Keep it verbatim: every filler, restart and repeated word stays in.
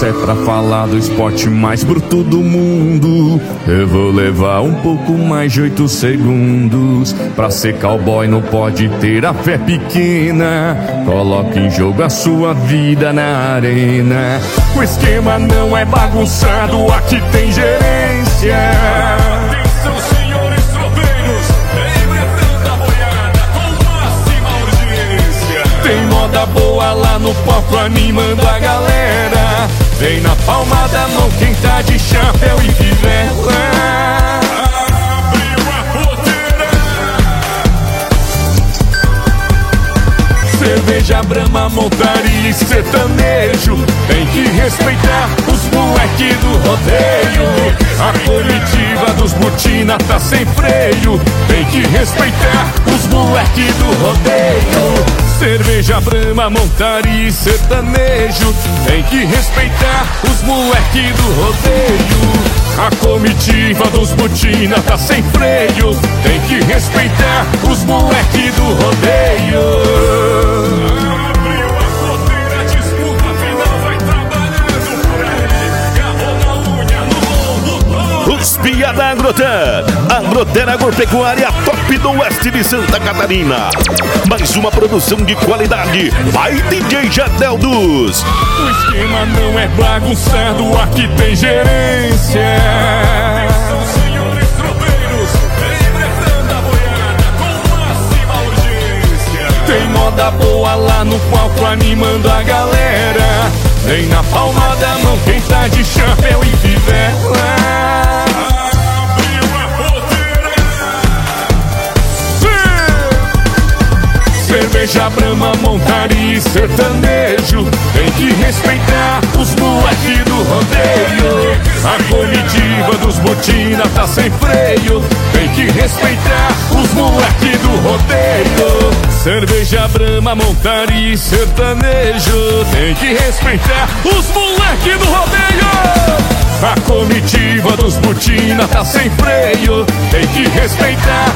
é pra falar do esporte mais bruto do mundo. Eu vou levar um pouco mais de oito segundos. Pra ser cowboy não pode ter a fé pequena. Coloque em jogo a sua vida na arena. O esquema não é bagunçado, aqui tem gerência. Atenção, senhores tropeiros, enfrentando a boiada com máxima urgência. Tem moda boa lá no palco animando a galera. Vem na palma da mão quem tá de chapéu e fivela. Abriu a porteira. Cerveja, Brahma, montaria e sertanejo. Tem que respeitar os moleque do rodeio. A comitiva dos Butina tá sem freio. Tem que respeitar os moleque do rodeio. Cerveja, Brahma, montaria e sertanejo. Tem que respeitar os moleque do rodeio. A comitiva dos Butina tá sem freio. Tem que respeitar os moleque do rodeio. Abriu a porteira, disputa final, vai trabalhando por aí. Garrou na unha, no lombo todo. Os Pia da Agrotan, Agrotan Agropecuária top do oeste de Santa Catarina. Mais uma produção de qualidade. Vai D J Jadel dos. O esquema não é bagunçado, aqui tem gerência. Atenção, senhores tropeiros, enfrentando a boiada com máxima urgência. Tem moda boa lá no palco animando a galera. Vem na palma da mão quem tá de chapéu e fivela. Abriu a porteira. Cerveja, Brahma, montaria e sertanejo. Tem que respeitar os moleque do rodeio. A comitiva dos Butina tá sem freio. Tem que respeitar os moleque do rodeio. Cerveja, Brahma, montaria e sertanejo. Tem que respeitar os moleque do rodeio. A comitiva dos Butina tá sem freio. Tem que respeitar